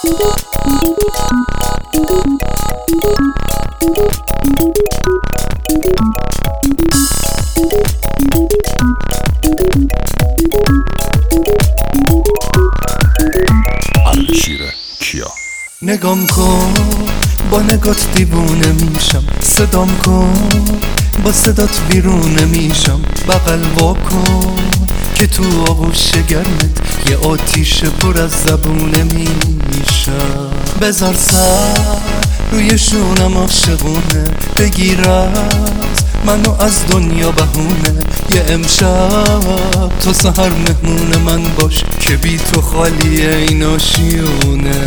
نگام کن با نگات دیوونه میشم، صدام کن با صدات ویرونه میشم، بغل واکن که تو آغوش گرمت یه آتیش پر از زبونه میشم. بذار سر روی شونم عاشقونه، بگیر از منو از دنیا بهونه، یه امشب تا سحر مهمون من باش که بی تو خالیه این آشیونه.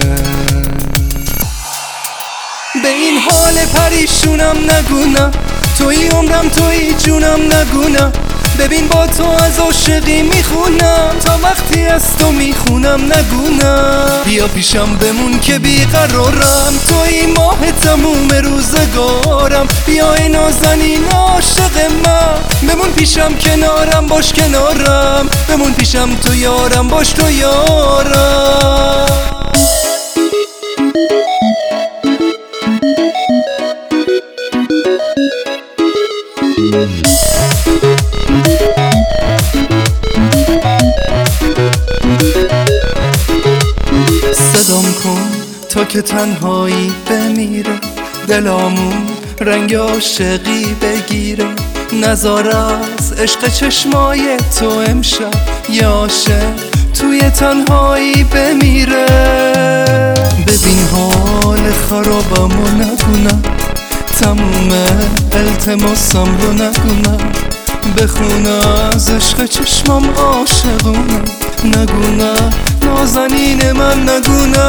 به این حال پریشونم نگونه، توی عمرم توی جونم نگونه، ببین با تو از عاشقی میخونم، تا وقتی از تو میخونم نگونه. بیا پیشم بمون که بیقرارم، توی ماه تموم روزگارم، بیا ای نازنین عاشق من، بمون پیشم کنارم باش کنارم، بمون پیشم تو یارم باش تو یارم. صدام کن تا که تنهایی بمیره، دلامون رنگ عاشقی بگیره، نزار از عشق چشمای تو امشب یه عاشق توی تنهایی بمیره. ببین حال خرابمو نگونم، تموم التماسم رو نگونم، بخونه از عشق چشمام عاشقونه، نگونه نازنین من نگونه.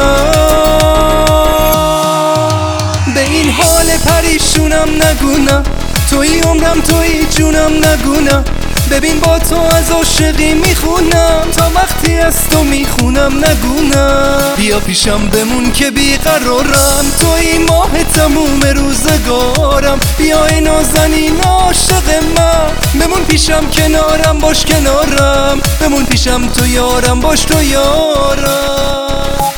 به این حال پریشونم نگونه، توی عمرم توی جونم نگونه، ببین با تو از عاشقی میخونم، تا وقتی از تو میخونم نگونه. بیا پیشم بمون که بیقرارم، توی ماه تموم روزگارم، بیا ای نازنین عاشق من، بمون پیشم کنارم باش کنارم، بمون پیشم تو یارم باش تو یارم.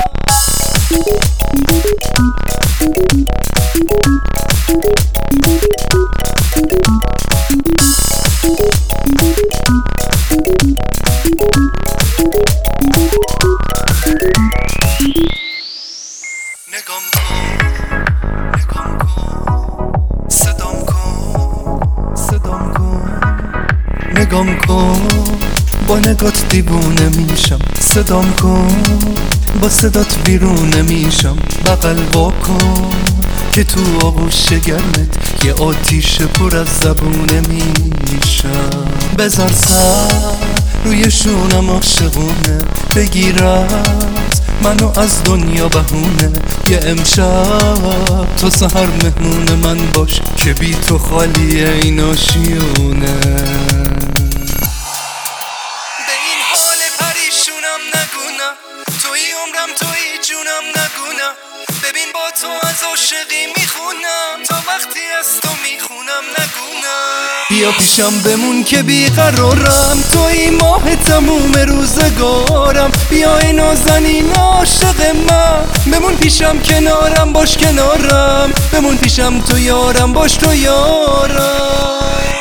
نگام کن صدام کن، نگام کن با نگات دیوونه میشم، صدام کن با صدات ویرونه میشم، بغل واکن که تو آغوش گرمت یه آتیش پر از زبونه میشم. بذار سر روی شونم عاشقونه، بگیر از منو از دنیا بهونه، یه امشب تا سحر مهمون من باش که بی تو خالیه این آشیونه. به این حال پریشونم نگونه، توی عمرم توی جونم نگونه، ببین با تو از عاشقی میخونم، تا وقتی از تو میخونم نگونه. بیا پیشم بمون که بیقرارم، توی ماه تموم روزگارم، بیا ای نازنین عاشق من، بمون پیشم کنارم باش کنارم، بمون پیشم تو یارم باش تو یارم.